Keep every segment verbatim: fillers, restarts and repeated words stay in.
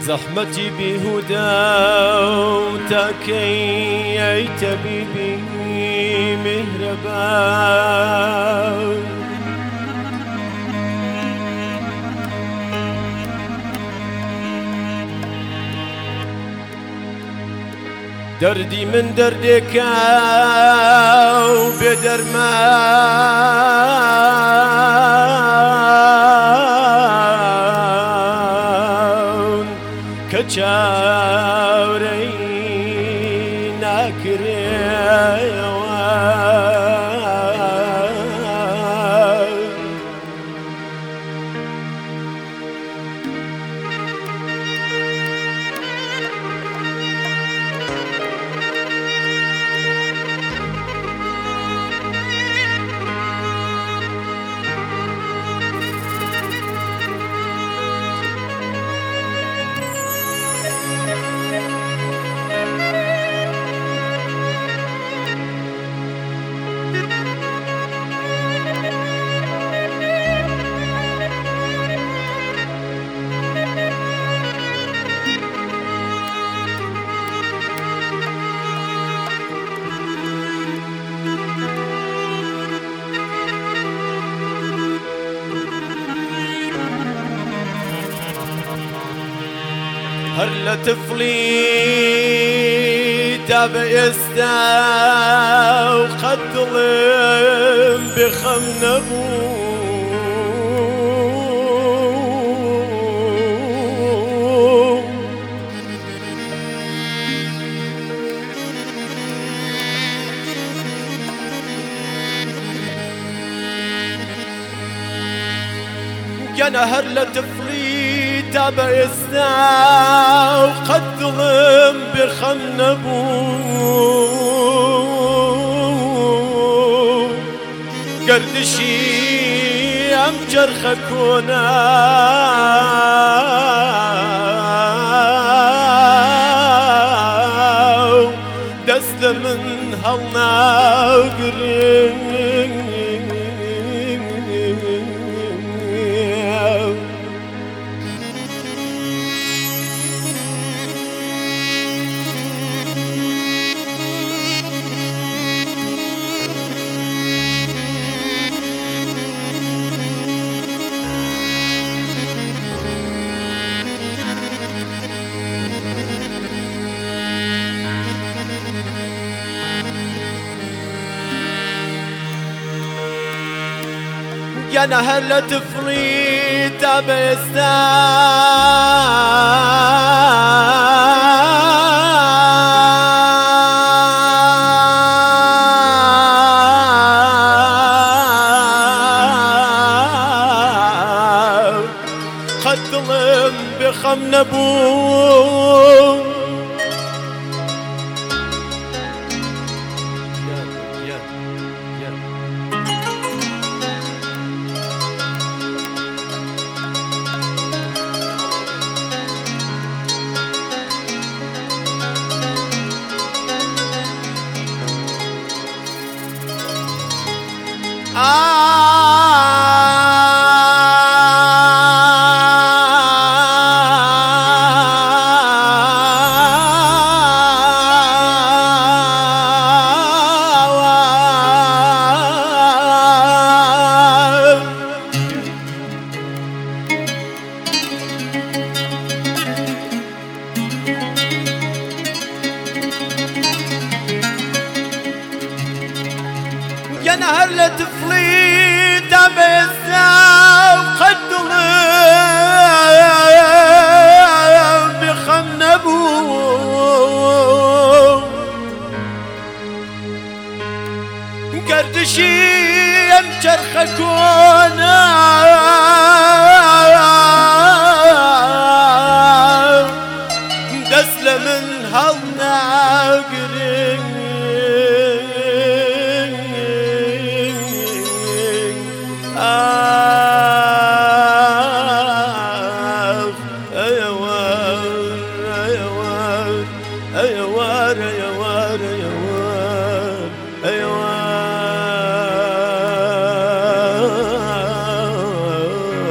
زحمتي بهدى وتاكي يا طبيبي مهربان دردي من دردك وبدرمان كچاوري ناكري هر لطفلي تاب يستا وقد ظلم بخم نبو يا نهر لطفلي تاب يستا وقد ظلم بخم نبو قردشي ام جرخكونا دست من هلنا قرين يا نهر لطفلي تاب يستا قد ظلم بخم نبو يا نهر لطفلي تاب يستا وقد ظلم بخم نبو قردشي ام جرخكونا دسل من هلنا قرين أيوار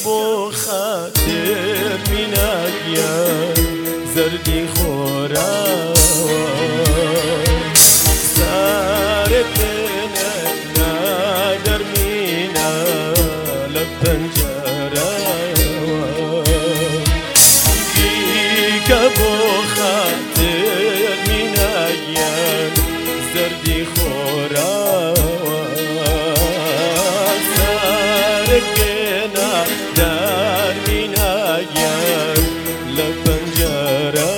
بو خاطر مناقيا زردي خورا سارتنا نادر مينا لبنجرا بيك بو خاطر مناقيا زردي خورا سارتنا دار مناقيا لبنجرا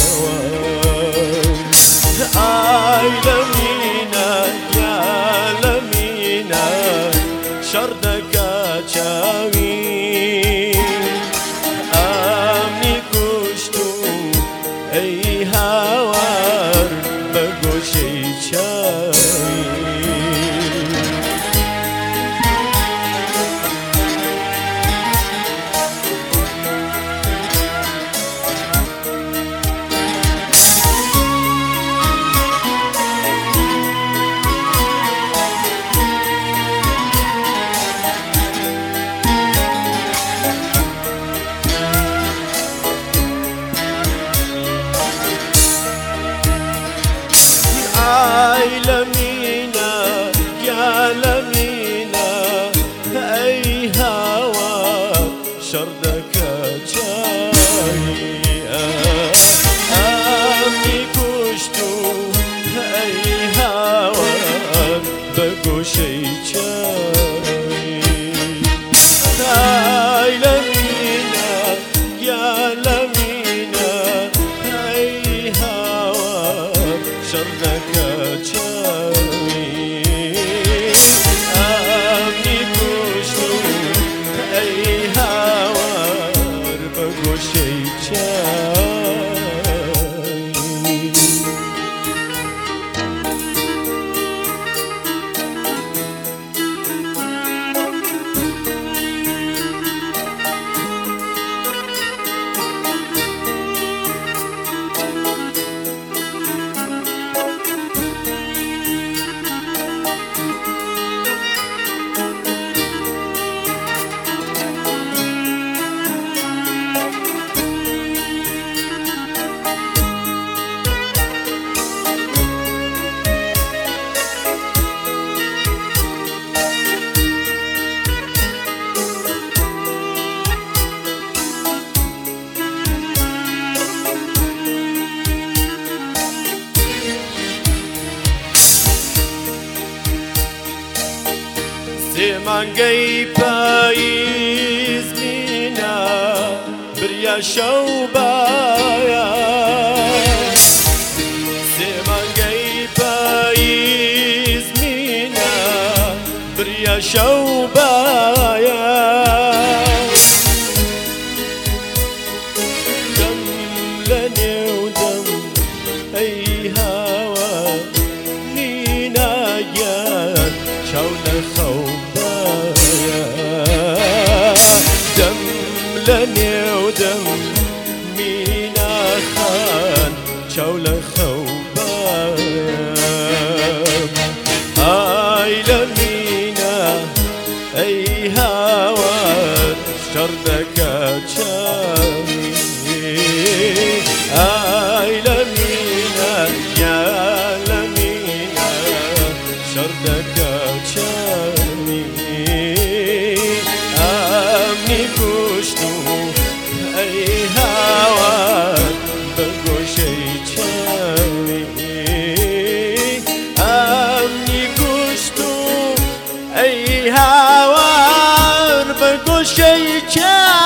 آي لمينا يا لمينا شردك چاوي امني كشتو اي هاوار بگوشي چاوي آي لمينا يا لمينا أي هوا شردك جاي أمي كشتو أي هوا بگوشي جاي آي لمينا يا لمينا أي هوا شردك چاوي امني كشتو اي هاوار بگوشي چاوي زمانگەی پاییز مینە بریا شەو بایە زمانگەی پاییز مینە بریا شەو بایە دەم لە نێو دەم ئەی هاوە میناگیان چاو لە خەوبایە دەم لە نێو دەم میناخان چاو لە خەوبایە ئای لە مینە ئەی هاوار شەڕ دەکات چاوی ئای لە مینە یا لە مینە شەڕ دەکات چاوی ئەمنی کوشتو ئەی هاوار بەگۆشەی چاوی ئەمنی کوشتو ئەی هاوار بەگۆشەی چاوی